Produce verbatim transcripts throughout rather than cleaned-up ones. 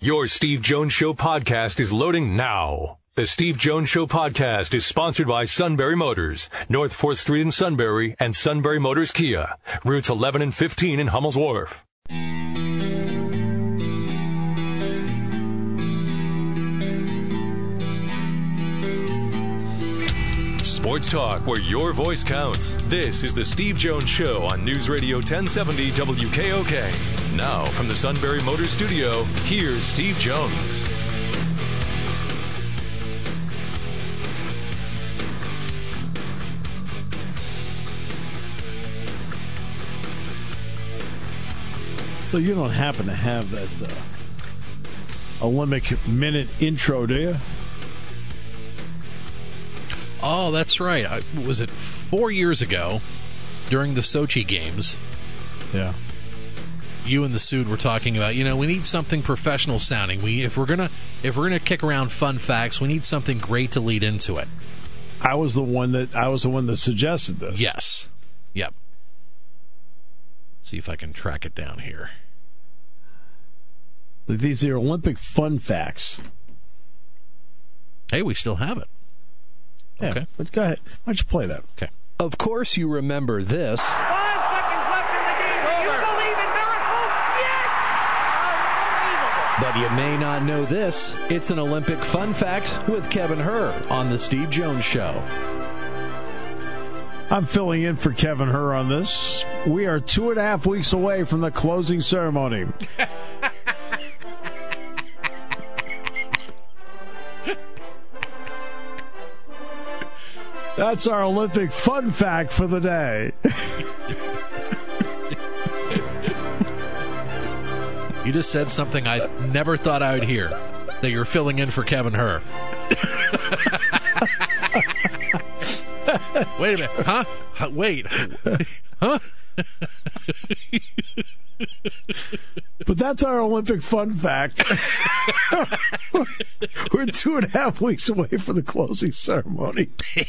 Your Steve Jones Show podcast is loading now. The Steve Jones Show podcast is sponsored by Sunbury Motors, North fourth Street in Sunbury, and Sunbury Motors Kia, routes eleven and fifteen in Hummel's Wharf. Sports talk where your voice counts. This is the Steve Jones Show on News Radio ten seventy W K O K. Now, from the Sunbury Motors studio, here's Steve Jones. So you don't happen to have that uh, Olympic minute intro, do you? Oh, that's right. I, was it four years ago during the Sochi Games? Yeah. You and the Sood were talking about, you know, we need something professional sounding. We if we're gonna if we're gonna kick around fun facts, we need something great to lead into it. I was the one that I was the one that suggested this. Yes. Yep. See if I can track it down here. These are Olympic fun facts. Hey, we still have it. Yeah, okay. But go ahead. Why don't you play that? Okay. Of course you remember this. Five seconds left in the game. Do you believe in miracles? Yes! Unbelievable. But you may not know this. It's an Olympic fun fact with Kevin Herr on The Steve Jones Show. I'm filling in for Kevin Herr on this. We are two and a half weeks away from the closing ceremony. That's our Olympic fun fact for the day. You just said something I never thought I would hear, that you're filling in for Kevin Herr. Wait a minute. Huh? Wait. Huh? But that's our Olympic fun fact. We're two and a half weeks away from the closing ceremony.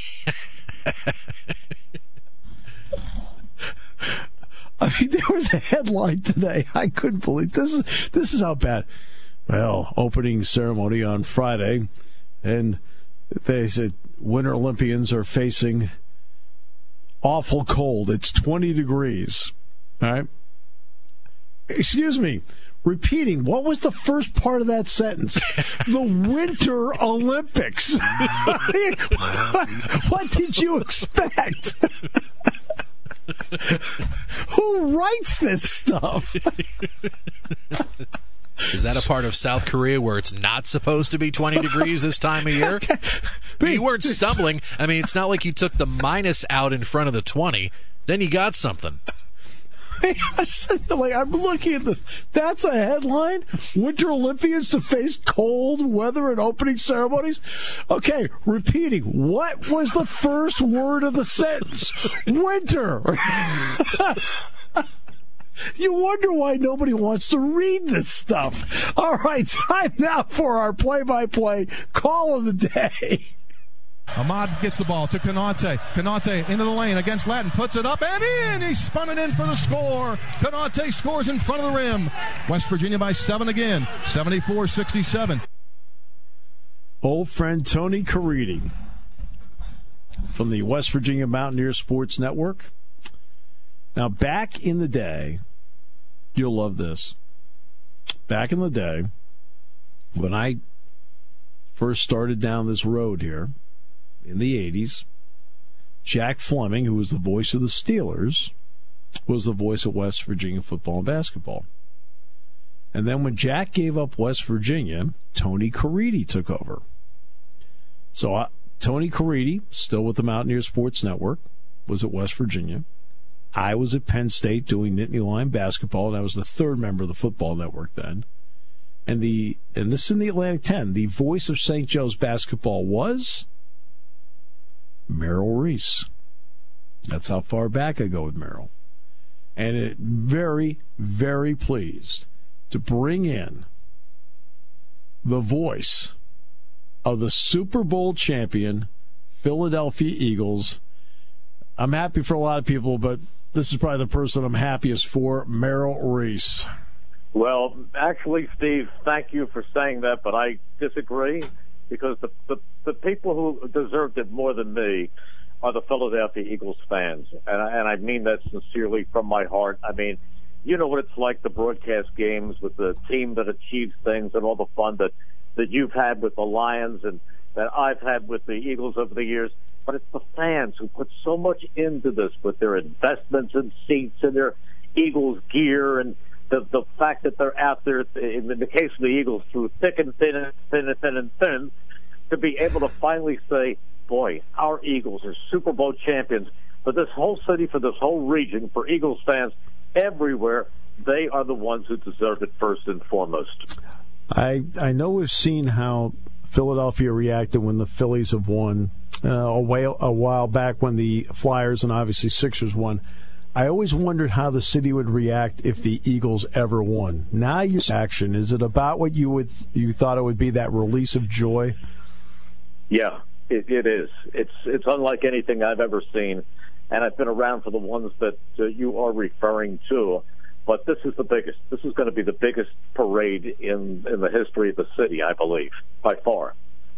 I mean, there was a headline today. I couldn't believe this is this is how bad. Well, opening ceremony on Friday, and they said Winter Olympians are facing awful cold. It's twenty degrees. All right. Excuse me. Repeating, what was the first part of that sentence? The Winter Olympics. What did you expect? Who writes this stuff? Is that a part of South Korea where it's not supposed to be twenty degrees this time of year? I mean, you weren't stumbling. I mean, it's not like you took the minus out in front of the twenty. Then you got something. I'm sitting there like, I'm looking at this. That's a headline? Winter Olympians to face cold weather at opening ceremonies? Okay, repeating. What was the first word of the sentence? Winter. You wonder why nobody wants to read this stuff. All right, time now for our play-by-play call of the day. Ahmad gets the ball to Konate. Konate into the lane against Latin. Puts it up and in. He spun it in for the score. Konate scores in front of the rim. West Virginia by seven again. seventy-four sixty-seven. Old friend Tony Caridi from the West Virginia Mountaineer Sports Network. Now, back in the day, you'll love this. Back in the day, when I first started down this road here, in the eighties, Jack Fleming, who was the voice of the Steelers, was the voice of West Virginia football and basketball. And then when Jack gave up West Virginia, Tony Caridi took over. So uh, Tony Caridi, still with the Mountaineer Sports Network, was at West Virginia. I was at Penn State doing Nittany Lion basketball, and I was the third member of the football network then. And the and this is in the Atlantic ten. The voice of Saint Joe's basketball was Merrill Reese. That's how far back I go with Merrill. And it very, very pleased to bring in the voice of the Super Bowl champion Philadelphia Eagles. I'm happy for a lot of people, but this is probably the person I'm happiest for, Merrill Reese. Well, actually, Steve, thank you for saying that, but I disagree because the, the, the people who deserved it more than me are the Philadelphia Eagles fans, and I, and I mean that sincerely from my heart. I mean, you know what it's like to broadcast games with the team that achieves things and all the fun that, that you've had with the Lions and that I've had with the Eagles over the years. But it's the fans who put so much into this with their investments in seats and their Eagles gear and the the fact that they're out there, in the case of the Eagles, through thick and thin and thin and thin and thin, to be able to finally say, boy, our Eagles are Super Bowl champions. For this whole city, for this whole region, for Eagles fans everywhere, they are the ones who deserve it first and foremost. I I know we've seen how Philadelphia reacted when the Phillies have won uh, a, while, a while back when the Flyers and obviously Sixers won. I always wondered how the city would react if the Eagles ever won. Now you action. Is it about what you would you thought it would be, that release of joy? Yeah, it, it is. It's it's unlike anything I've ever seen, and I've been around for the ones that uh, you are referring to. But this is the biggest. This is going to be the biggest parade in in the history of the city, I believe, by far.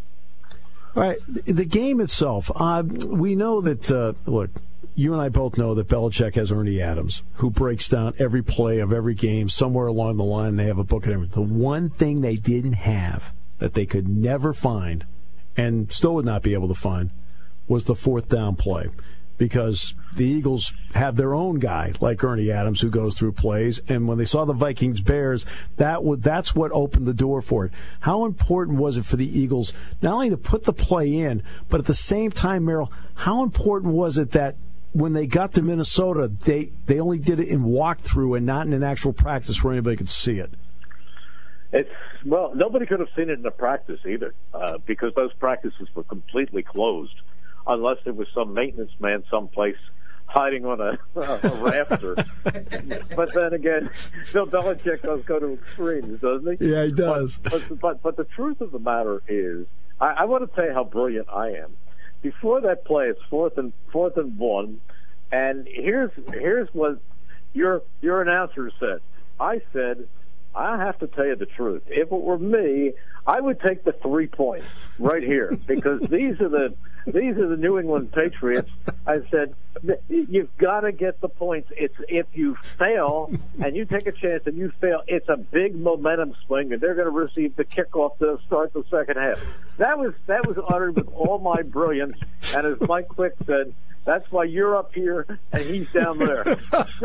All right, the game itself. Uh, we know that. Uh, look. You and I both know that Belichick has Ernie Adams, who breaks down every play of every game. Somewhere along the line, they have a book and everything. The one thing they didn't have, that they could never find, and still would not be able to find, was the fourth down play. Because the Eagles have their own guy, like Ernie Adams, who goes through plays. And when they saw the Vikings-Bears, that would, that's what opened the door for it. How important was it for the Eagles not only to put the play in, but at the same time, Merrill, how important was it that when they got to Minnesota, they, they only did it in walkthrough and not in an actual practice where anybody could see it? It's well, nobody could have seen it in a practice either, uh, because those practices were completely closed, unless there was some maintenance man someplace hiding on a, a rafter. But then again, Bill Belichick does go to extremes, doesn't he? Yeah, he does. But but, but, but the truth of the matter is, I, I want to tell you how brilliant I am. Before that play, it's fourth and fourth and one, and here's here's what your your announcer said. I said, I have to tell you the truth. If it were me, I would take the three points right here because these are the these are the New England Patriots. I said, you've got to get the points. It's if you fail and you take a chance and you fail, it's a big momentum swing, and they're going to receive the kickoff to start the second half. That was that was uttered with all my brilliance, and as Mike Quick said, that's why you're up here and he's down there.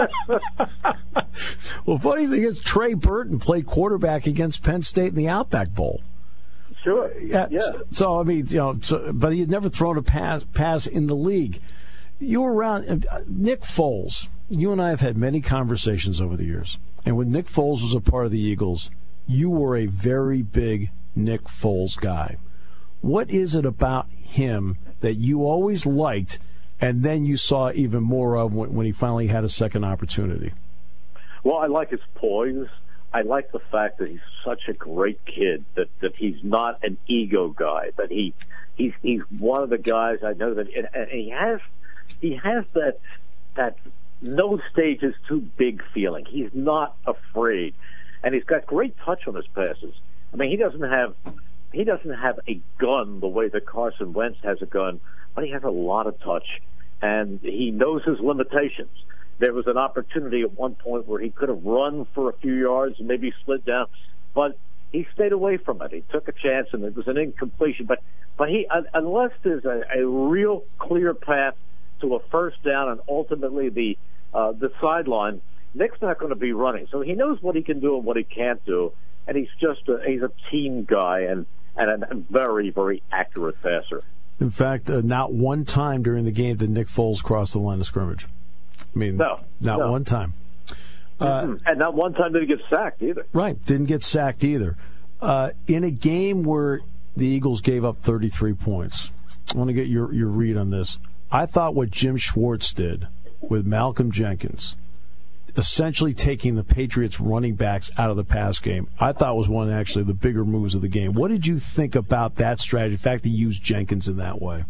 Well, funny thing is, Trey Burton played quarterback against Penn State in the Outback Bowl. Sure. Yeah. yeah. So, so I mean, you know, so, but he had never thrown a pass pass in the league. You were around uh, Nick Foles. You and I have had many conversations over the years, and when Nick Foles was a part of the Eagles, you were a very big Nick Foles guy. What is it about him that you always liked, and then you saw even more of when, when he finally had a second opportunity? Well, I like his poise. I like the fact that he's such a great kid, that, that he's not an ego guy, that he he's he's one of the guys I know that and, and he has he has that that no stage is too big feeling. He's not afraid, and he's got great touch on his passes. I mean, he doesn't have he doesn't have a gun the way that Carson Wentz has a gun, but he has a lot of touch, and he knows his limitations. There was an opportunity at one point where he could have run for a few yards and maybe slid down, but he stayed away from it. He took a chance, and it was an incompletion. But but he, unless there's a, a real clear path to a first down and ultimately the uh, the sideline, Nick's not going to be running. So he knows what he can do and what he can't do, and he's just a, he's a team guy and and a very very accurate passer. In fact, uh, not one time during the game did Nick Foles cross the line of scrimmage. I mean, no, not no. one time. Uh, and not one time did he get sacked either. Right, didn't get sacked either. Uh, in a game where the Eagles gave up thirty-three points, I want to get your, your read on this. I thought what Jim Schwartz did with Malcolm Jenkins, essentially taking the Patriots running backs out of the pass game, I thought was one of actually the bigger moves of the game. What did you think about that strategy, the fact he used Jenkins in that way?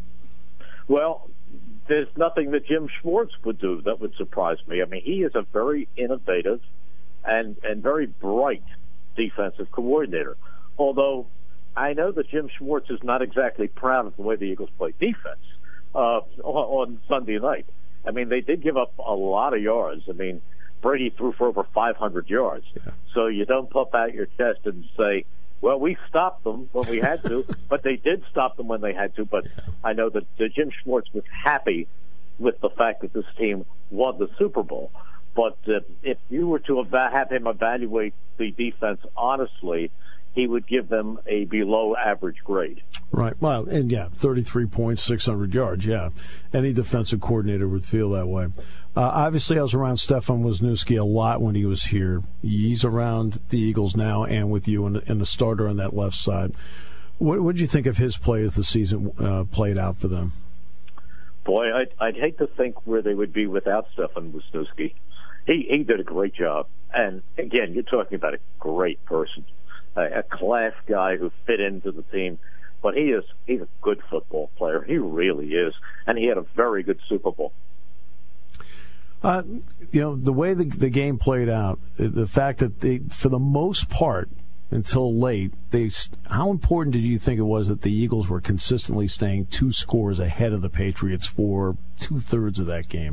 Well, there's nothing that Jim Schwartz would do that would surprise me. I mean, he is a very innovative and and very bright defensive coordinator. Although I know that Jim Schwartz is not exactly proud of the way the Eagles play defense uh, on Sunday night. I mean, they did give up a lot of yards. I mean, Brady threw for over five hundred yards. Yeah. So you don't puff out your chest and say, well, we stopped them when we had to, but they did stop them when they had to. But I know that uh, Jim Schwartz was happy with the fact that this team won the Super Bowl. But uh, if you were to eva- have him evaluate the defense honestly, he would give them a below-average grade. Right. Well, and yeah, thirty-three points, six hundred yards, yeah. Any defensive coordinator would feel that way. Uh, obviously, I was around Stefan Wisniewski a lot when he was here. He's around the Eagles now and with you and, and the starter on that left side. What did you think of his play as the season uh, played out for them? Boy, I'd, I'd hate to think where they would be without Stefan Wisniewski. He, he did a great job. And, again, you're talking about a great person. A class guy who fit into the team, but he is he's a good football player. He really is, and he had a very good Super Bowl. Uh, you know, the way the, the game played out, the fact that they, for the most part, until late, they how important did you think it was that the Eagles were consistently staying two scores ahead of the Patriots for two-thirds of that game?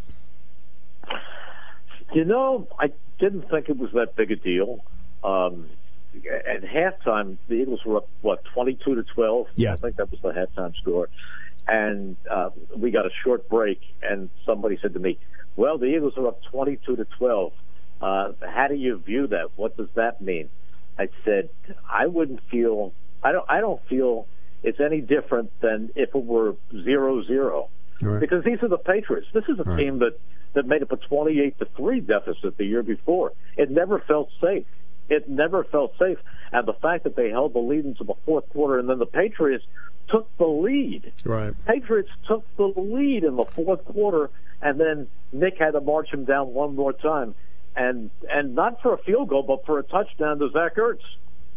You know, I didn't think it was that big a deal. Um At halftime, the Eagles were up, what, twenty-two to twelve? Yeah. I think that was the halftime score. And uh, we got a short break, and somebody said to me, well, the Eagles are up twenty-two to twelve. Uh, how do you view that? What does that mean? I said, I wouldn't feel, I don't, I don't feel it's any different than if it were zero zero. Right. Because these are the Patriots. This is a right. team that, that made up a twenty-eight to three deficit the year before. It never felt safe. It never felt safe. And the fact that they held the lead into the fourth quarter and then the Patriots took the lead. Right. Patriots took the lead in the fourth quarter, and then Nick had to march him down one more time. And and not for a field goal, but for a touchdown to Zach Ertz.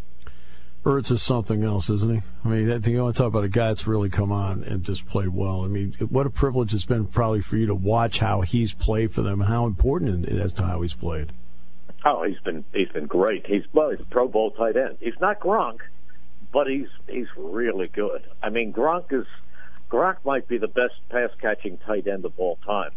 Ertz is something else, isn't he? I mean, you want to talk about a guy that's really come on and just played well. I mean, what a privilege it's been probably for you to watch how he's played for them and how important it is to how he's played. Oh, he's been he's been great. He's well, he's a Pro Bowl tight end. He's not Gronk, but he's he's really good. I mean, Gronk is Gronk might be the best pass catching tight end of all time,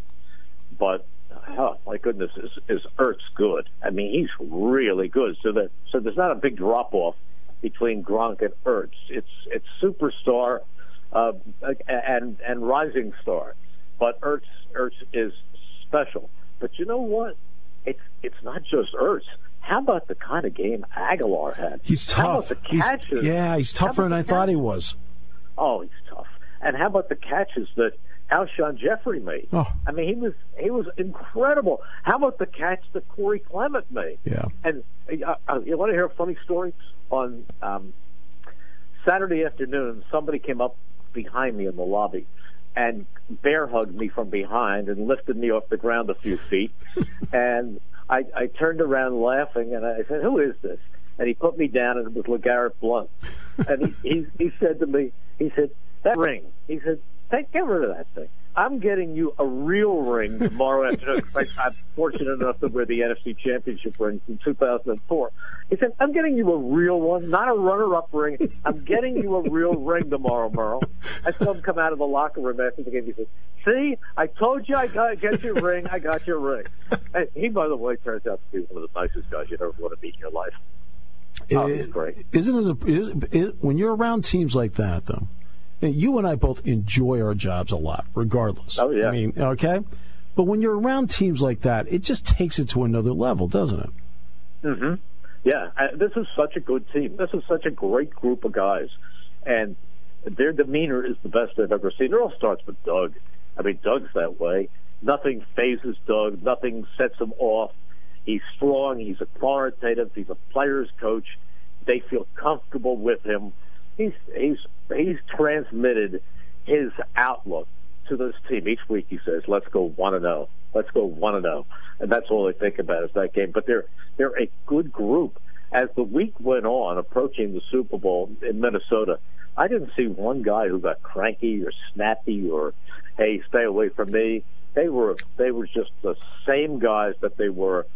but oh my goodness, is is Ertz good? I mean, he's really good. So that so there's not a big drop off between Gronk and Ertz. It's it's superstar uh, and and rising star, but Ertz Ertz is special. But you know what? It's it's not just Ertz. How about the kind of game Aguilar had? He's tough. How about the catches? He's, yeah, he's tougher than I thought he was. Oh, he's tough. And how about the catches that Alshon Jeffrey made? Oh. I mean, he was he was incredible. How about the catch that Corey Clement made? Yeah. And uh, uh, you want to hear a funny story? On um, Saturday afternoon, somebody came up behind me in the lobby and bear hugged me from behind and lifted me off the ground a few feet. And I, I turned around laughing, and I said, who is this? And he put me down, and it was LeGarrette Blount. And he, he, he said to me, he said, that ring. He said, Take, get rid of that thing. I'm getting you a real ring tomorrow afternoon. I'm fortunate enough to wear the N F C Championship ring from two thousand four. He said, I'm getting you a real one, not a runner-up ring. I'm getting you a real ring tomorrow, Merle. I saw him come out of the locker room after the game. He said, see, I told you I got get your ring. I got your ring. And he, by the way, turns out to be one of the nicest guys you'd ever want to meet in your life. Oh, he's great. Isn't it, a, is, is, when you're around teams like that, though, you and I both enjoy our jobs a lot, regardless. Oh, yeah. I mean, okay? But when you're around teams like that, it just takes it to another level, doesn't it? Mm-hmm. Yeah, uh, this is such a good team. This is such a great group of guys. And their demeanor is the best I've ever seen. It all starts with Doug. I mean, Doug's that way. Nothing phases Doug. Nothing sets him off. He's strong. He's authoritative. He's a player's coach. They feel comfortable with him. He's he's he's transmitted his outlook to this team. Each week he says, let's go one and oh. Let's go one and oh. And that's all they think about is that game. But they're they're a good group. As the week went on, approaching the Super Bowl in Minnesota, I didn't see one guy who got cranky or snappy or, hey, stay away from me. They were they were just the same guys that they were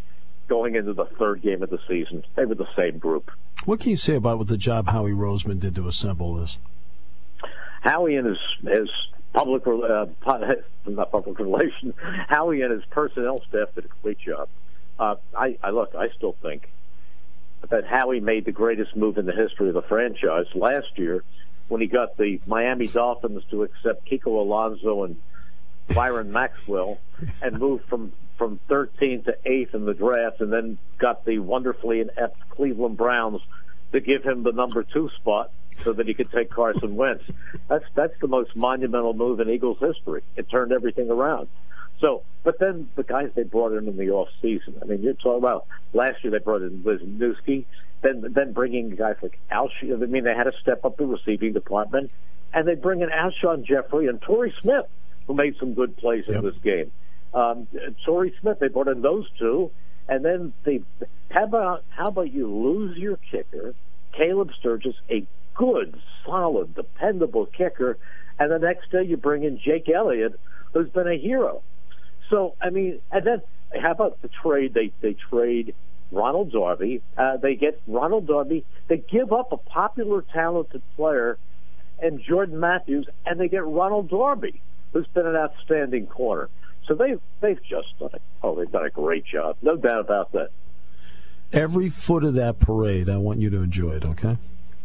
going into the third game of the season. They were the same group. What can you say about what the job Howie Roseman did to assemble this? Howie and his, his public, uh, not public relations, Howie and his personnel staff did a great job. Uh, I, I look, I still think that Howie made the greatest move in the history of the franchise last year when he got the Miami Dolphins to accept Kiko Alonso and Byron Maxwell and moved from, from thirteenth to eighth in the draft, and then got the wonderfully inept Cleveland Browns to give him the number two spot so that he could take Carson Wentz. That's that's the most monumental move in Eagles history. It turned everything around. So, but then the guys they brought in in the off season. I mean, you're talking about last year they brought in Wisniewski, then then bringing guys like Alshon. I mean, they had to step up the receiving department, and they bring in Alshon Jeffrey and Torrey Smith, who made some good plays yep. in this game. Um, Torrey Smith, they brought in those two, and then they. How about how about you lose your kicker, Caleb Sturgis, a good, solid, dependable kicker, and the next day you bring in Jake Elliott, who's been a hero. So, I mean, and then how about the trade? They they trade Ronald Darby. Uh, they get Ronald Darby. They give up a popular, talented player and Jordan Matthews, and they get Ronald Darby, who's been an outstanding corner. So they've, they've just done a, oh, they've done a great job. No doubt about that. Every foot of that parade, I want you to enjoy it, okay?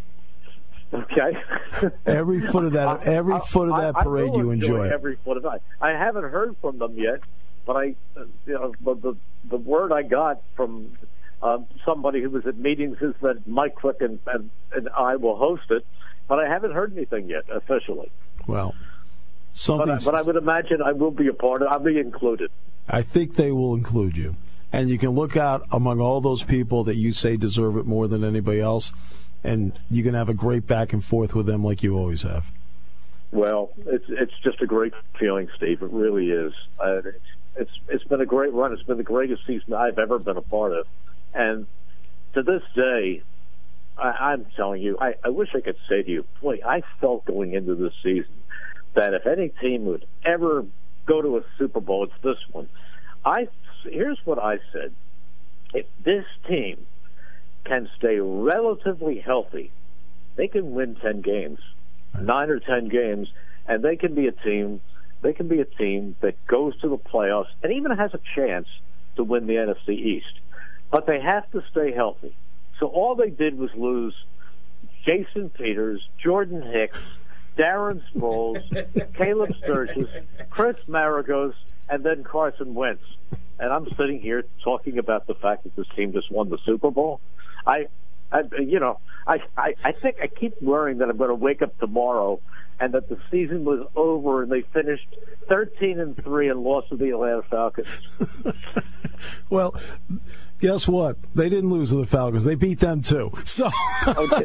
Okay. every foot of that, every I, foot of that I, parade, I you enjoy. Every foot of that. I haven't heard from them yet, but I, you know, but the the word I got from um, somebody who was at meetings is that Mike Quick and, and and I will host it, but I haven't heard anything yet officially. Well, something. But I, but I would imagine I will be a part of. I'll be included. I think they will include you, and you can look out among all those people that you say deserve it more than anybody else. And you can have a great back and forth with them like you always have. Well, it's it's just a great feeling, Steve. It really is. Uh, it's, it's it's been a great run. It's been the greatest season I've ever been a part of. And to this day, I, I'm telling you, I, I wish I could say to you, boy, I felt going into this season that if any team would ever go to a Super Bowl, it's this one. I here's what I said: if this team can stay relatively healthy, they can win ten games, nine or ten games, and they can be a team. They can be a team that goes to the playoffs and even has a chance to win the N F C East. But they have to stay healthy. So all they did was lose Jason Peters, Jordan Hicks, Darren Sproles, Caleb Sturgis, Chris Maragos, and then Carson Wentz. And I'm sitting here talking about the fact that this team just won the Super Bowl. I, I you know, I, I, I think I keep worrying that I'm going to wake up tomorrow and that the season was over and they finished thirteen and three and lost to the Atlanta Falcons. Well, guess what? They didn't lose to the Falcons. They beat them too. So, okay.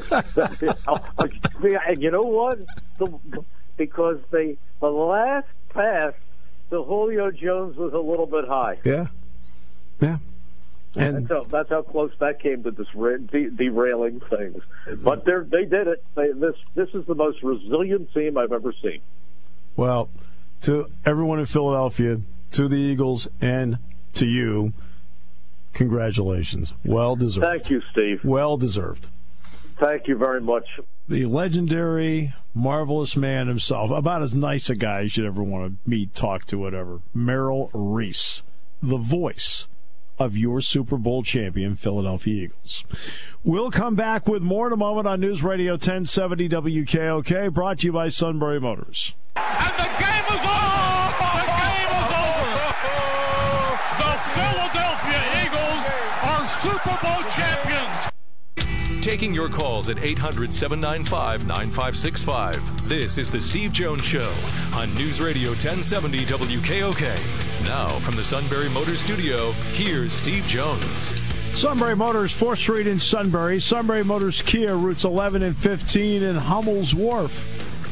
And you know what? The, because they the last pass to Julio Jones was a little bit high. Yeah, yeah. And that's how, that's how close that came to this de- derailing things. But they they did it. They, this this is the most resilient team I've ever seen. Well, to everyone in Philadelphia, to the Eagles, and to you, congratulations. Well deserved. Thank you, Steve. Well deserved. Thank you very much. The legendary, marvelous man himself, about as nice a guy as you'd ever want to meet, talk to, whatever, Merrill Reese, the voice of your Super Bowl champion Philadelphia Eagles. We'll come back with more in a moment on News Radio ten seventy W K O K, brought to you by Sunbury Motors. And the game is over! The game is over! The Philadelphia Eagles are Super Bowl champions! Taking your calls at eight hundred, seven nine five, nine five six five. This is the Steve Jones Show on News Radio ten seventy W K O K. Now, from the Sunbury Motors Studio, here's Steve Jones. Sunbury Motors, fourth Street in Sunbury. Sunbury Motors Kia, routes eleven and fifteen in Hummel's Wharf.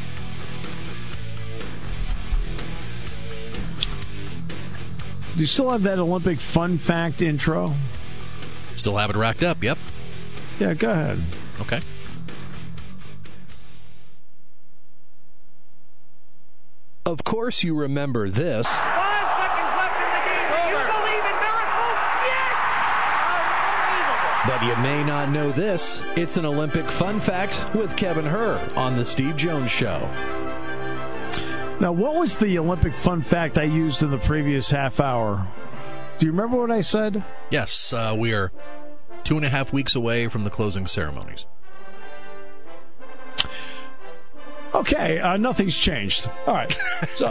Do you still have that Olympic fun fact intro? Still have it racked up, yep. Yeah, go ahead. Okay. Of course you remember this. Five seconds left in the game. Do you believe in miracles? Yes! But you may not know this. It's an Olympic fun fact with Kevin Herr on The Steve Jones Show. Now, what was the Olympic fun fact I used in the previous half hour? Do you remember what I said? Yes, uh, we are two and a half weeks away from the closing ceremonies. Okay, uh, nothing's changed. All right. So,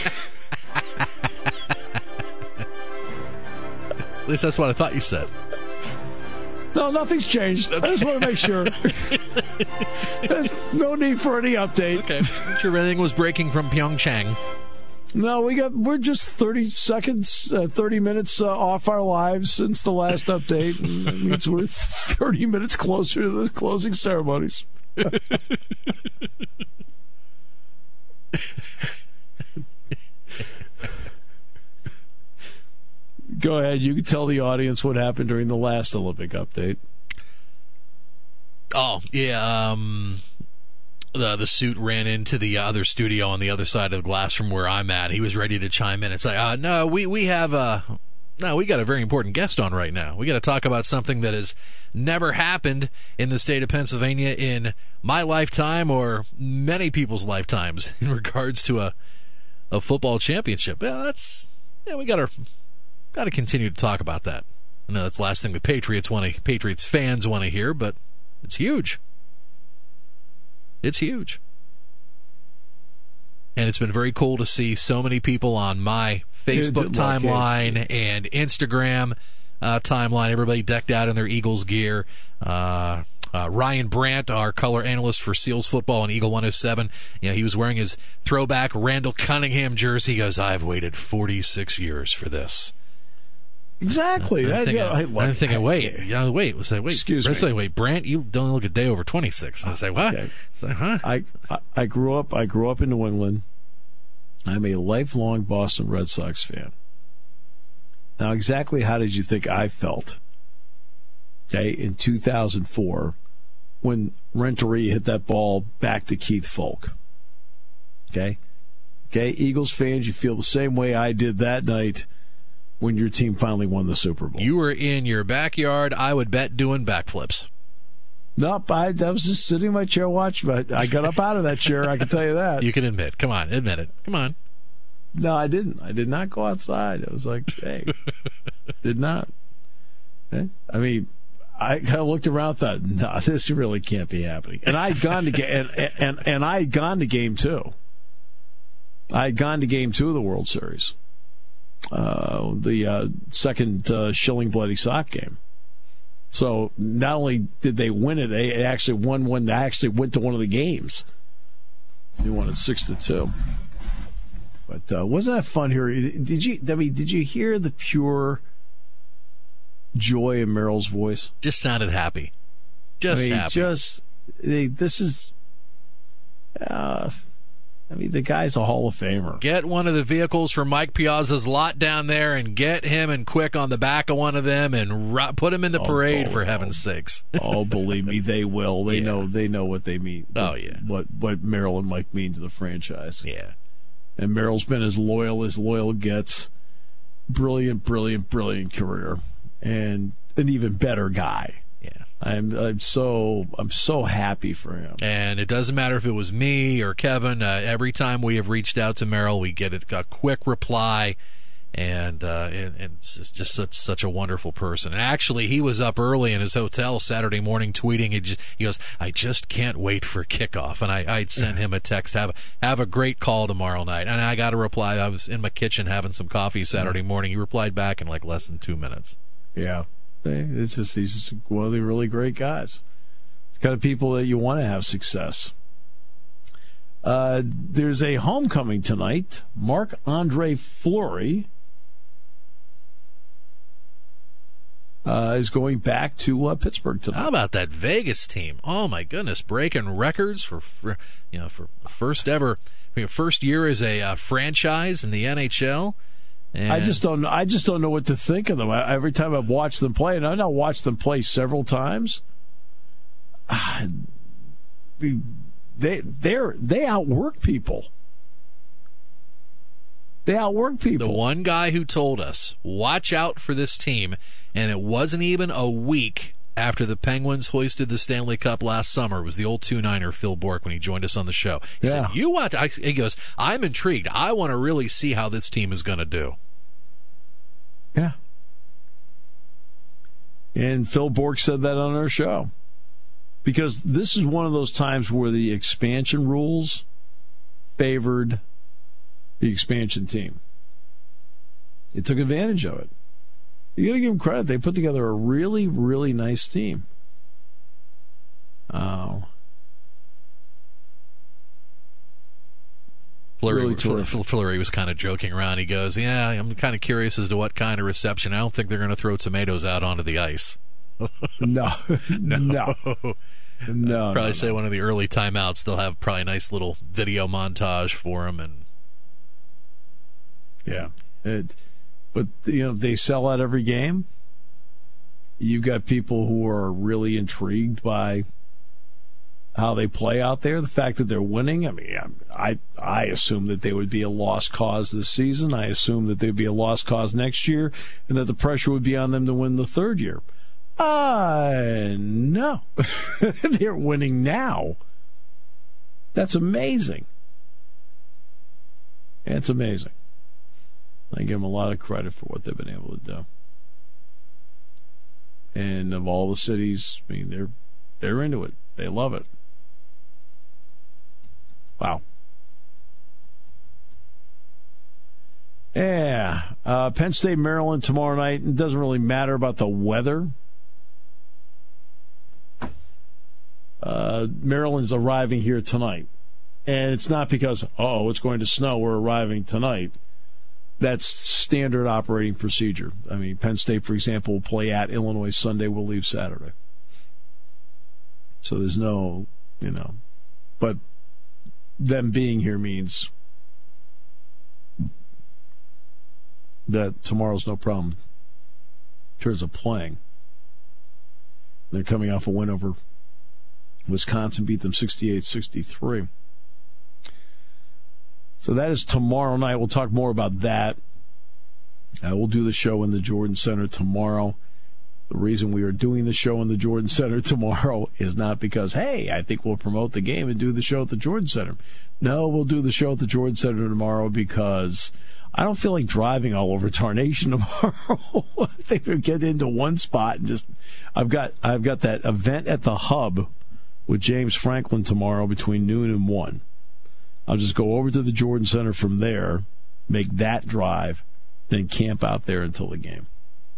at least that's what I thought you said. no, nothing's changed. Okay. I just want to make sure. There's no need for any update. Okay. I'm sure everything was breaking from Pyeongchang. No, we got we're just thirty seconds, uh, thirty minutes uh, off our lives since the last update. And that means we're thirty minutes closer to the closing ceremonies. Go ahead. You can tell the audience what happened during the last Olympic update. Oh, yeah. Um, the the suit ran into the other studio on the other side of the glass from where I'm at. He was ready to chime in. It's like, uh, no, we, we have a... No, we got a very important guest on right now. We got to talk about something that has never happened in the state of Pennsylvania in my lifetime or many people's lifetimes in regards to a a football championship. Yeah, that's yeah. We got to got to continue to talk about that. I know that's the last thing the Patriots want to Patriots fans want to hear, but it's huge. It's huge. And it's been very cool to see so many people on my Facebook timeline and Instagram uh, timeline, everybody decked out in their Eagles gear. Uh, uh, Ryan Brandt, our color analyst for Seals football on Eagle one oh seven, you know, he was wearing his throwback Randall Cunningham jersey. He goes, I've waited forty-six years for this. Exactly. I'm thinking, yeah, I, I'm thinking wait, yeah, wait, was I, wait, excuse me. Like, wait, Brandt, you don't look a day over twenty-six. I say, what? Okay. I, like, huh? I, I I grew up. I grew up in New England. I'm a lifelong Boston Red Sox fan. Now, exactly how did you think I felt? Okay, in two thousand four, when Renteria hit that ball back to Keith Folk. Okay, okay, Eagles fans, you feel the same way I did that night when your team finally won the Super Bowl. You were in your backyard, I would bet, doing backflips. Nope, I, I was just sitting in my chair watching, but I got up out of that chair, I can tell you that. You can admit. Come on, admit it. Come on. No, I didn't. I did not go outside. I was like, hey, did not. Okay? I mean, I kind of looked around and thought, no, this really can't be happening. And I had gone to game, and, and, and I had gone to game two. I had gone to game two of the World Series. Uh, the uh, second uh, Schilling Bloody Sock game. So not only did they win it, they actually won one. They actually went to one of the games. They won it six to two. But uh, wasn't that fun here? Did you? I mean, did you hear the pure joy in Merrill's voice? Just sounded happy. Just I mean, happy. Just they, this is. Uh, I mean, the guy's a Hall of Famer. Get one of the vehicles for Mike Piazza's lot down there and get him and quick on the back of one of them and ro- put him in the parade, oh, for heaven's sakes. Oh, believe me, they will. They yeah. know. They know what they mean. Oh yeah. What what Merrill and Mike mean to the franchise. Yeah. And Merrill's been as loyal as loyal gets. Brilliant, brilliant, brilliant career, and an even better guy. Yeah. I'm I'm so I'm so happy for him. And it doesn't matter if it was me or Kevin. Uh, every time we have reached out to Merrill, we get a, a quick reply, and, uh, and, and it's just such such a wonderful person. And actually, he was up early in his hotel Saturday morning tweeting. He, just, he goes, "I just can't wait for kickoff." And I I'd send him a text, have have a great call tomorrow night. And I got a reply. I was in my kitchen having some coffee Saturday morning. He replied back in like less than two minutes. Yeah. It's just he's just one of the really great guys. It's the kind of people that you want to have success. Uh, there's a homecoming tonight. Marc-Andre Fleury uh, is going back to uh, Pittsburgh tonight. How about that Vegas team? Oh my goodness, breaking records for, for you know for first ever first year as a uh, franchise in the N H L. And I just don't. I just don't know what to think of them. I, every time I've watched them play, and I've now watched them play several times. Uh, they they're they outwork people. They outwork people. The one guy who told us, "Watch out for this team," and it wasn't even a week after the Penguins hoisted the Stanley Cup last summer. It was the old two-niner Phil Bork when he joined us on the show. He Yeah. said, "You want?" To, I, he goes, "I'm intrigued. I want to really see how this team is going to do." Yeah. And Phil Bork said that on our show. Because this is one of those times where the expansion rules favored the expansion team. They took advantage of it. You got to give them credit. They put together a really, really nice team. Oh. Fleury, Really terrific. Fleury was kind of joking around. He goes, "Yeah, I'm kind of curious as to what kind of reception. I don't think they're going to throw tomatoes out onto the ice." No. No. No. No. Probably no, say no. one of the early timeouts, they'll have probably a nice little video montage for him. And Yeah. It, but, you know, they sell out every game. You've got people who are really intrigued by how they play out there. The fact that they're winning, I mean, I I assume that they would be a lost cause this season. I assume that they'd be a lost cause next year, and that the pressure would be on them to win the third year. Uh, no. They're winning now. That's amazing. It's amazing. I give them a lot of credit for what they've been able to do. And of all the cities, I mean, they're they're into it. They love it. Wow. Yeah. Uh, Penn State, Maryland tomorrow night. It doesn't really matter about the weather. Uh, Maryland's arriving here tonight. And it's not because, oh, it's going to snow, we're arriving tonight. That's standard operating procedure. I mean, Penn State, for example, will play at Illinois Sunday. We'll leave Saturday. So there's no, you know, but them being here means that tomorrow's no problem in terms of playing. They're coming off a win over Wisconsin, beat them sixty-eight sixty-three. So that is tomorrow night. We'll talk more about that. Uh, we'll do the show in the Jordan Center tomorrow. The reason we are doing the show in the Jordan Center tomorrow is not because, hey, I think we'll promote the game and do the show at the Jordan Center. No, we'll do the show at the Jordan Center tomorrow because I don't feel like driving all over Tarnation tomorrow. I think we'll get into one spot and just I've got I've got that event at the Hub with James Franklin tomorrow between noon and one. I'll just go over to the Jordan Center from there, make that drive, then camp out there until the game.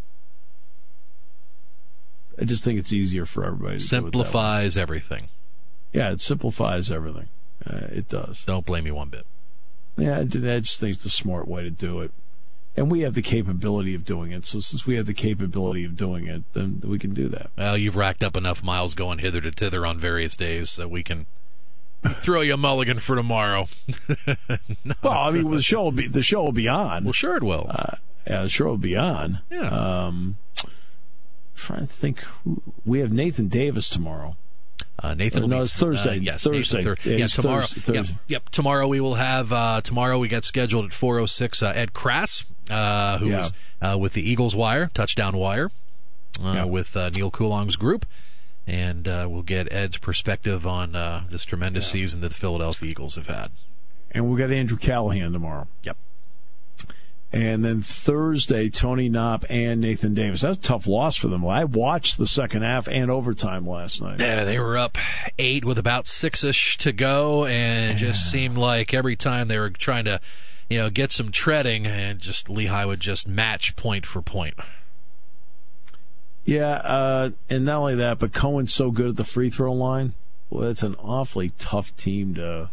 I just think it's easier for everybody to simplifies do it everything. Yeah, it simplifies everything. Uh, it does. Don't blame me one bit. Yeah, I just think it's the smart way to do it. And we have the capability of doing it. So since we have the capability of doing it, then we can do that. Well, you've racked up enough miles going hither to thither on various days that we can throw you a mulligan for tomorrow. No. Well, I mean, the show will be the show will be on. Well, sure it will. Uh, yeah, the show will be on. Yeah. Um, trying to think. We have Nathan Davis tomorrow. Uh, Nathan, no, will be, it's Thursday. Uh, yes, Thursday. Nathan, thir- yeah, yeah, tomorrow. Thursday. Yep, yep. Tomorrow we will have. Uh, tomorrow we got scheduled at four oh six. Uh, Ed Crass, uh, who yeah. is uh, with the Eagles Wire, Touchdown Wire, uh, yeah. with uh, Neil Coulong's group, and uh, we'll get Ed's perspective on uh, this tremendous yeah. season that the Philadelphia Eagles have had. And we'll get Andrew Callahan tomorrow. Yep. And then Thursday, Tony Knopp and Nathan Davis. That's a tough loss for them. I watched the second half and overtime last night. Yeah, they were up eight with about six-ish to go, and it just seemed like every time they were trying to, you know, get some treading, and just Lehigh would just match point for point. Yeah, uh, and not only that, but Cohen's so good at the free throw line. Well, it's an awfully tough team to.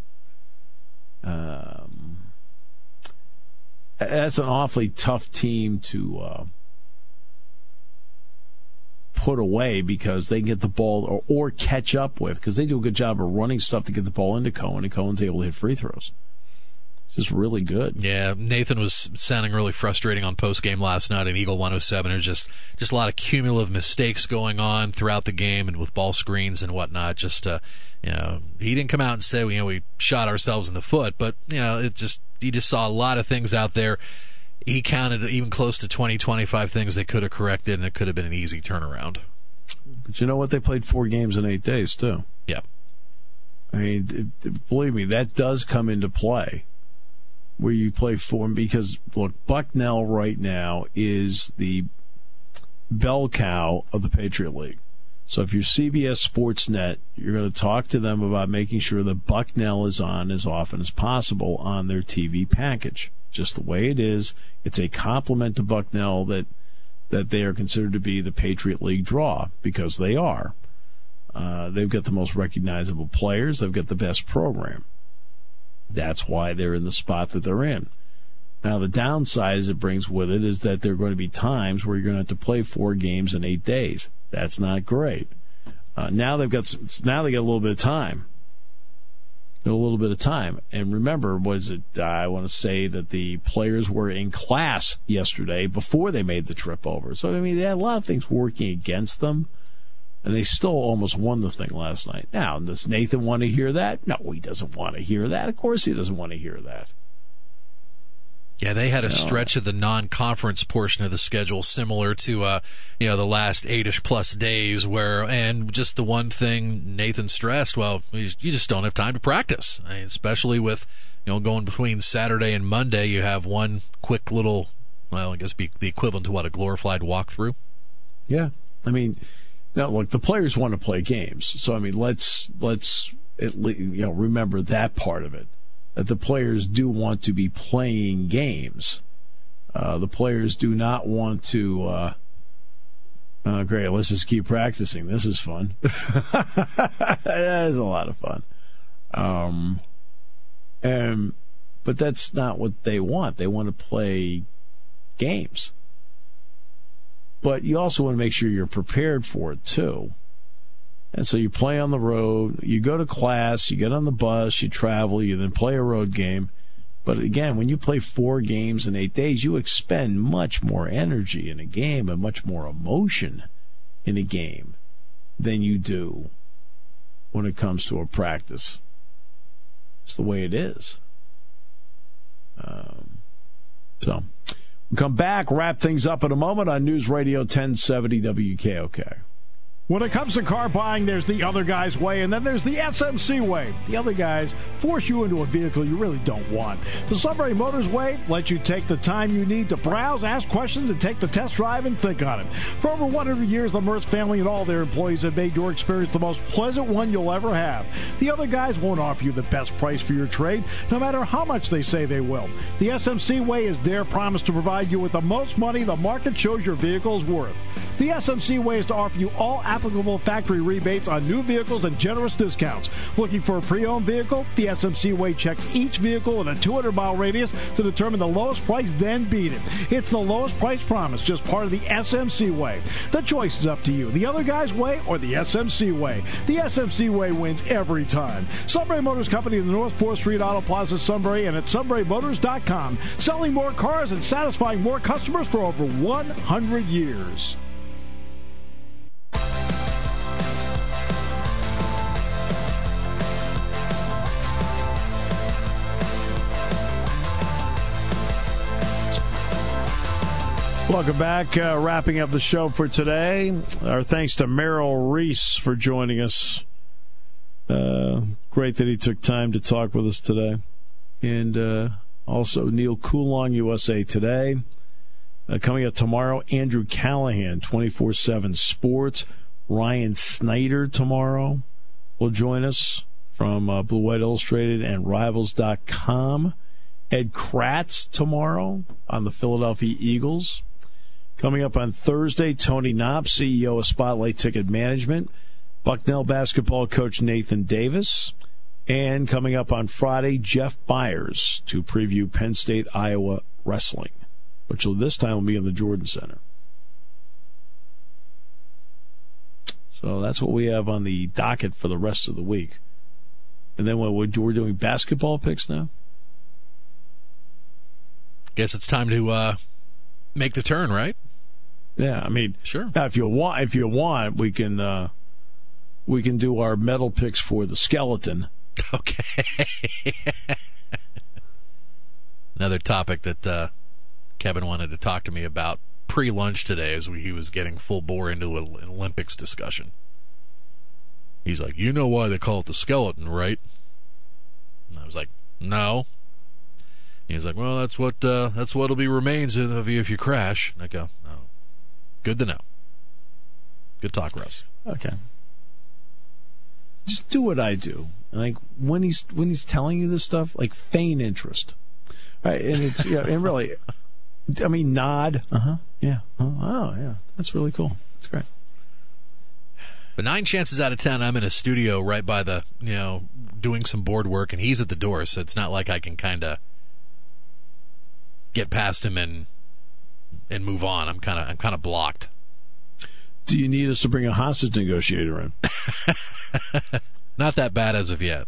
Um, That's an awfully tough team to uh, put away because they can get the ball or, or catch up with because they do a good job of running stuff to get the ball into Cohen, and Cohen's able to hit free throws. It's just really good. Yeah, Nathan was sounding really frustrating on postgame last night at Eagle one oh seven. There's just just a lot of cumulative mistakes going on throughout the game and with ball screens and whatnot. Just uh, you know, he didn't come out and say you know we shot ourselves in the foot, but you know it just he just saw a lot of things out there. He counted even close to twenty, twenty-five things they could have corrected, and it could have been an easy turnaround. But you know what? They played four games in eight days, too. Yeah. I mean, believe me, that does come into play where you play four. Because, look, Bucknell right now is the bell cow of the Patriot League. So if you're C B S Sportsnet, you're going to talk to them about making sure that Bucknell is on as often as possible on their T V package. Just the way it is. It's a compliment to Bucknell that that they are considered to be the Patriot League draw, because they are. Uh, they've got the most recognizable players. They've got the best program. That's why they're in the spot that they're in. Now, the downside it brings with it is that there are going to be times where you're going to have to play four games in eight days. That's not great. Uh, now they've got some, now they got a little bit of time. Got a little bit of time. And remember, was it? Uh, I want to say that the players were in class yesterday before they made the trip over. So I mean, they had a lot of things working against them, and they still almost won the thing last night. Now, does Nathan want to hear that? No, he doesn't want to hear that. Of course, he doesn't want to hear that. Yeah, they had a stretch of the non-conference portion of the schedule similar to, uh, you know, the last eight-ish plus days where, and just the one thing Nathan stressed, well, you just don't have time to practice. I mean, especially with, you know, going between Saturday and Monday, you have one quick little, well, I guess be the equivalent to what, a glorified walkthrough? Yeah. I mean, now look, the players want to play games. So, I mean, let's, let's, at least, you know, remember that part of it. That the players do want to be playing games. Uh, the players do not want to, uh, oh, great, let's just keep practicing. This is fun. That is a lot of fun. Um, and, but that's not what they want. They want to play games. But you also want to make sure you're prepared for it, too. And so you play on the road, you go to class, you get on the bus, you travel, you then play a road game. But again, when you play four games in eight days, you expend much more energy in a game and much more emotion in a game than you do when it comes to a practice. It's the way it is. Um, so we'll come back, wrap things up in a moment on News Radio ten seventy W K O K. When it comes to car buying, there's the other guy's way, and then there's the S M C way. The other guys force you into a vehicle you really don't want. The Sunbury Motors way lets you take the time you need to browse, ask questions, and take the test drive and think on it. For over one hundred years, the Mertz family and all their employees have made your experience the most pleasant one you'll ever have. The other guys won't offer you the best price for your trade, no matter how much they say they will. The S M C way is their promise to provide you with the most money the market shows your vehicle is worth. The S M C way is to offer you all applicable factory rebates on new vehicles and generous discounts. Looking for a pre-owned vehicle? The S M C way checks each vehicle in a two hundred mile radius to determine the lowest price, then beat it. It's the lowest price promise, just part of the S M C way. The choice is up to you. The other guy's way or the S M C way. The S M C way wins every time. Sunbury Motors Company in the North fourth Street Auto Plaza, Sunbury, and at sunbury motors dot com. Selling more cars and satisfying more customers for over one hundred years. Welcome back. Uh, wrapping up the show for today. Our thanks to Merrill Reese for joining us. Uh, great that he took time to talk with us today. And uh, also Neil Coulon, U S A Today. Uh, coming up tomorrow, Andrew Callahan, twenty-four seven Sports. Ryan Snyder tomorrow will join us from uh, Blue White Illustrated and Rivals dot com. Ed Kratz tomorrow on the Philadelphia Eagles. Coming up on Thursday, Tony Knopp, C E O of Spotlight Ticket Management, Bucknell basketball coach Nathan Davis, and coming up on Friday, Jeff Byers to preview Penn State Iowa wrestling, which will this time will be in the Jordan Center. So that's what we have on the docket for the rest of the week. And then what we're doing basketball picks now. Guess it's time to uh, make the turn, right? Yeah, I mean, sure. Now, if you want, if you want, we can uh, we can do our medal picks for the skeleton. Okay. Another topic that uh, Kevin wanted to talk to me about pre-lunch today as we, he was getting full bore into an Olympics discussion. He's like, you know why they call it the skeleton, right? And I was like, no. He's like, well, that's what uh, that's what'll be remains of you if you crash. And I go, oh, good to know. Good talk, Russ. Okay. Just do what I do. Like when he's when he's telling you this stuff, like feign interest, right? And it's yeah, and really, I mean, nod. Uh huh. Yeah. Oh, oh, yeah. That's really cool. That's great. But nine chances out of ten, I'm in a studio right by the, you know, doing some board work, and he's at the door, so it's not like I can kind of get past him and and move on. I'm kind of I'm kind of blocked. Do you need us to bring a hostage negotiator in? Not that bad as of yet.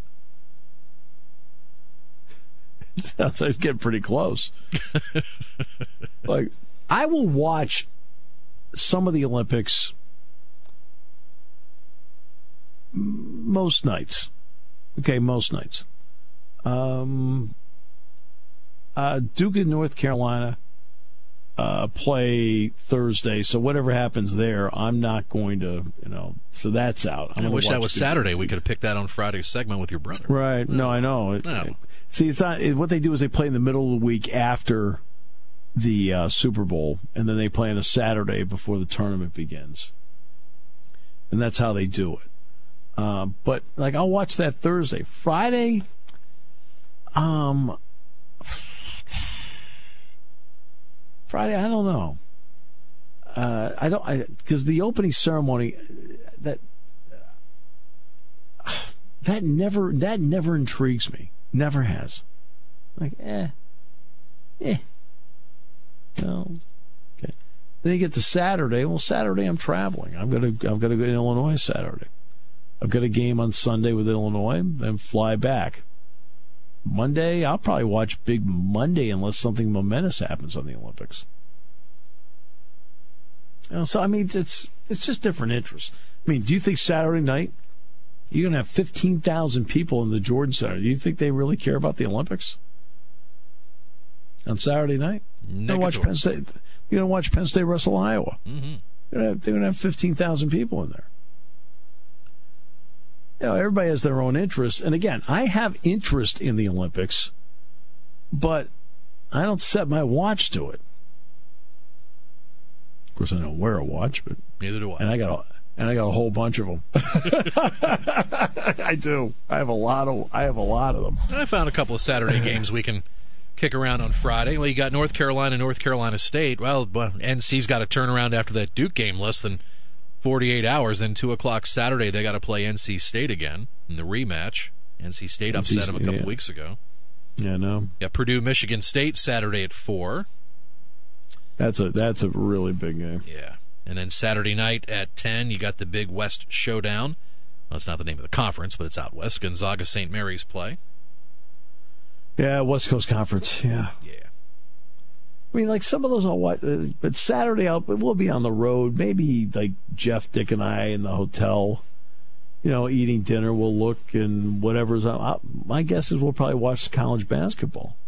It sounds like it's getting pretty close. Like, I will watch some of the Olympics most nights. Okay, most nights. Um, uh, Duke in North Carolina uh, play Thursday, so whatever happens there, I'm not going to, you know, so that's out. I'm I wish that was Duke. Saturday. We could have picked that on Friday's segment with your brother. Right. No, I know. No. See, it's not, it, what they do is they play in the middle of the week after the uh, Super Bowl, and then they play on a Saturday before the tournament begins. And that's how they do it. Um, but, like, I'll watch that Thursday. Friday, um, Friday, I don't know. Uh, I don't, I, because the opening ceremony, that, that never, that never intrigues me. Never has. Like, eh, eh. No, okay. Then you get to Saturday. Well, Saturday I'm traveling. I've got to, I've got to go to Illinois Saturday. I've got a game on Sunday with Illinois, then fly back. Monday, I'll probably watch Big Monday unless something momentous happens on the Olympics. You know, so, I mean, it's it's just different interests. I mean, do you think Saturday night you're going to have fifteen thousand people in the Jordan Center? Do you think they really care about the Olympics? On Saturday night? You're going to watch Penn State, you're going to watch Penn State wrestle Iowa. Mm-hmm. They're going to have fifteen thousand people in there. You know, everybody has their own interest. And again, I have interest in the Olympics, but I don't set my watch to it. Of course, I don't wear a watch, but neither do I. And I got a, and I got a whole bunch of them. I do. I have a lot of. I have a lot of them. I found a couple of Saturday games we can kick around on Friday. Well, you got North Carolina, North Carolina State. Well, N C's got to turn around after that Duke game less than forty-eight hours. Then two o'clock Saturday, they got to play N C State again in the rematch. N C State upset them a couple yeah. weeks ago. Yeah, no. Yeah, Purdue, Michigan State Saturday at four. That's a that's a really big game. Yeah, and then Saturday night at ten, you got the big West Showdown. Well, that's not the name of the conference, but it's out west. Gonzaga Saint Mary's play. Yeah, West Coast Conference. Yeah. Yeah. I mean, like some of those I'll watch, but Saturday I'll, we'll be on the road. Maybe like Jeff, Dick, and I in the hotel, you know, eating dinner. We'll look and whatever's on. My guess is we'll probably watch college basketball.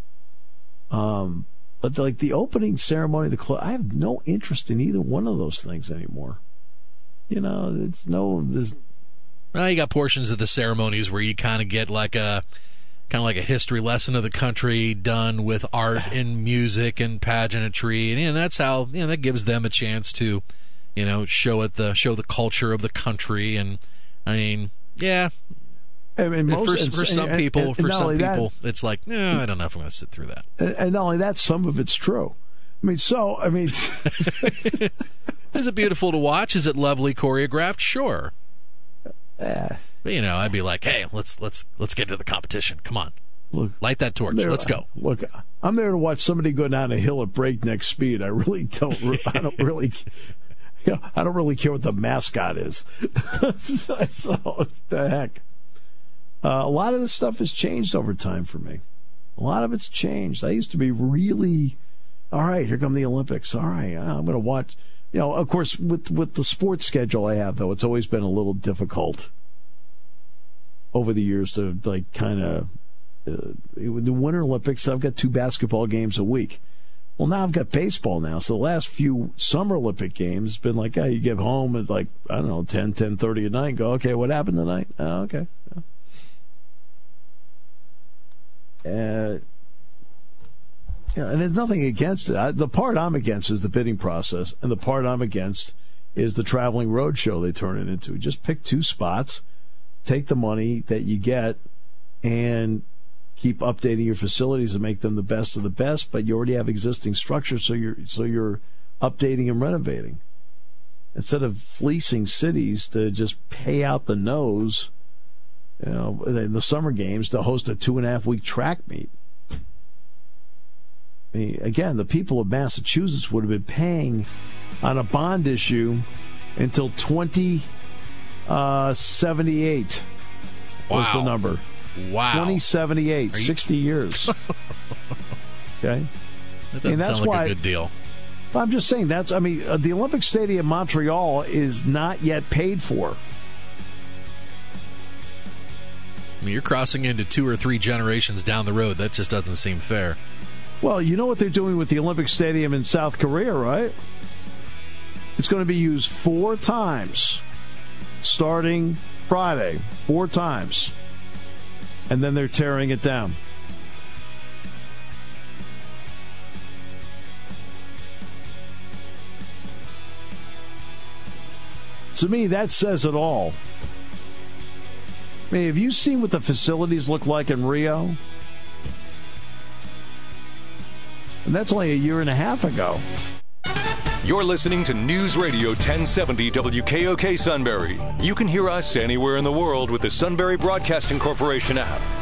Um, but like the opening ceremony, the cl- I have no interest in either one of those things anymore. You know, it's no. There's. Well, you got portions of the ceremonies where you kind of get like a. Kind of like a history lesson of the country done with art and music and pageantry, and you know, that's how you know that gives them a chance to, you know, show it the show the culture of the country. And I mean, yeah, I mean, most, for, and, for some and, people, and, for and some people, that, it's like, no, I don't know if I'm going to sit through that. And, and not only that, some of it's true. I mean, so I mean, is it beautiful to watch? Is it lovely choreographed? Sure. Uh, But, you know, I'd be like, hey, let's let's let's get to the competition. Come on, look, light that torch. there, Let's go. Look, I'm there to watch somebody go down a hill at breakneck speed. I really don't. I don't really. You know, I don't really care what the mascot is. So what the heck. Uh, a lot of this stuff has changed over time for me. A lot of it's changed. I used to be really, all right, here come the Olympics. All right, I'm going to watch. You know, of course, with with the sports schedule I have, though, it's always been a little difficult over the years to, like, kind of, uh, the Winter Olympics, I've got two basketball games a week. Well, now I've got baseball now. So the last few Summer Olympic Games have been like, oh, you get home at like, I don't know, ten, ten thirty at night and go, okay, what happened tonight? Oh, okay. Uh, yeah, and there's nothing against it. I, the part I'm against is the bidding process, and the part I'm against is the traveling road show they turn it into. Just pick two spots, take the money that you get, and keep updating your facilities and make them the best of the best, but you already have existing structures, so you're so you're updating and renovating. Instead of fleecing cities to just pay out the nose, you know, in the summer games to host a two and a half week track meet. I mean, again, the people of Massachusetts would have been paying on a bond issue until twenty seventy-eight Wow. was the number. Wow. twenty seventy-eight, sixty years. Okay? That doesn't And that's sound like why, a good deal. I'm just saying, that's, I mean, uh, the Olympic Stadium in Montreal is not yet paid for. I mean, you're crossing into two or three generations down the road. That just doesn't seem fair. Well, you know what they're doing with the Olympic Stadium in South Korea, right? It's going to be used four times starting Friday. Four times. And then they're tearing it down. To me, that says it all. I mean, have you seen what the facilities look like in Rio? And that's only a year and a half ago. You're listening to News Radio ten seventy W K O K Sunbury. You can hear us anywhere in the world with the Sunbury Broadcasting Corporation app.